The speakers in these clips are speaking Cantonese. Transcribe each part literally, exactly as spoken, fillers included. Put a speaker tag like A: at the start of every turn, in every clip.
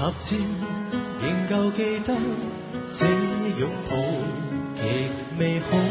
A: 踏尖仍舊記得這擁抱極美好，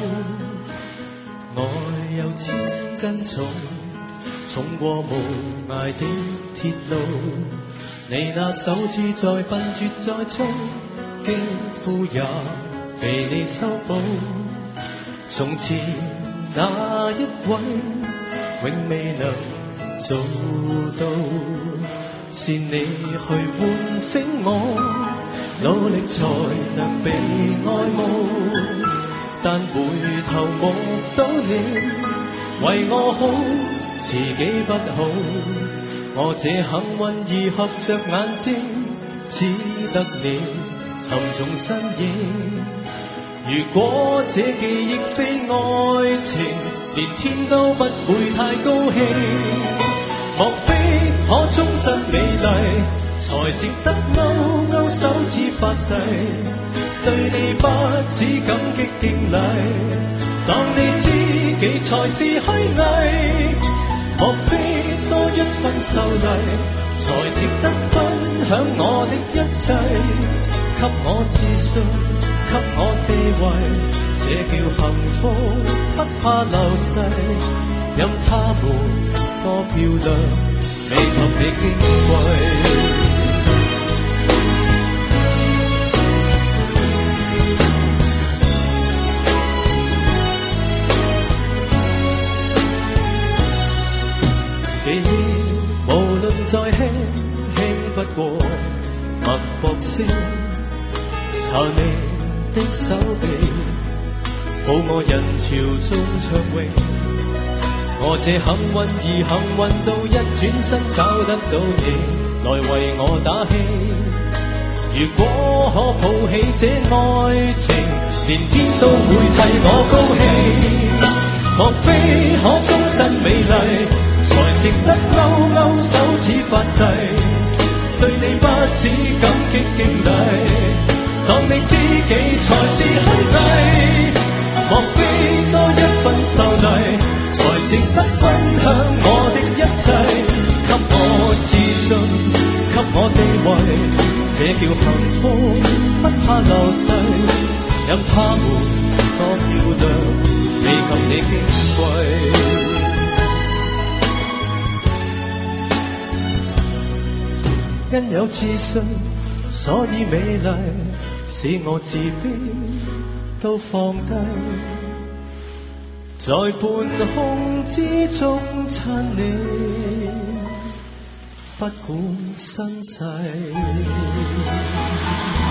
A: 愛有千斤重，重過無涯的鐵路。你那手指再笨拙再粗，肌膚也被你修補。從前那一位永未能做到，是你去喚醒我，努力才能被愛慕。但回頭目睹你為我好，自己不好。我這幸運兒合着眼睛，只得你沉重身影。如果這記憶非愛情，連天都不會太高興。莫非可終身美麗，才值得勾勾手指發誓，對你不止感激敬禮，當你知己才是虛偽。莫非多一份秀麗，才值得分享我的一切，給我自信，給我地位，這叫幸福，不怕流逝。任他們多漂亮，未及你矜貴。記憶無論再輕，輕不過脈搏聲。靠你的手臂，抱我人潮中暢泳。我這幸運兒幸運到一轉身找得到你，來為我打氣。如果可抱起這愛情，連天都會替我高興。莫非可終身美麗，才值得勾勾手指發誓，對你不止感激敬禮，當你知己才是虛偽。莫非多一份秀麗，才值得分享我的一切，給我自信，給我地位，這叫幸福，不怕流逝。任他們多漂亮，未及你矜貴。因有自信，所以美麗，使我自卑都放低，在半空之中親你，不管身世。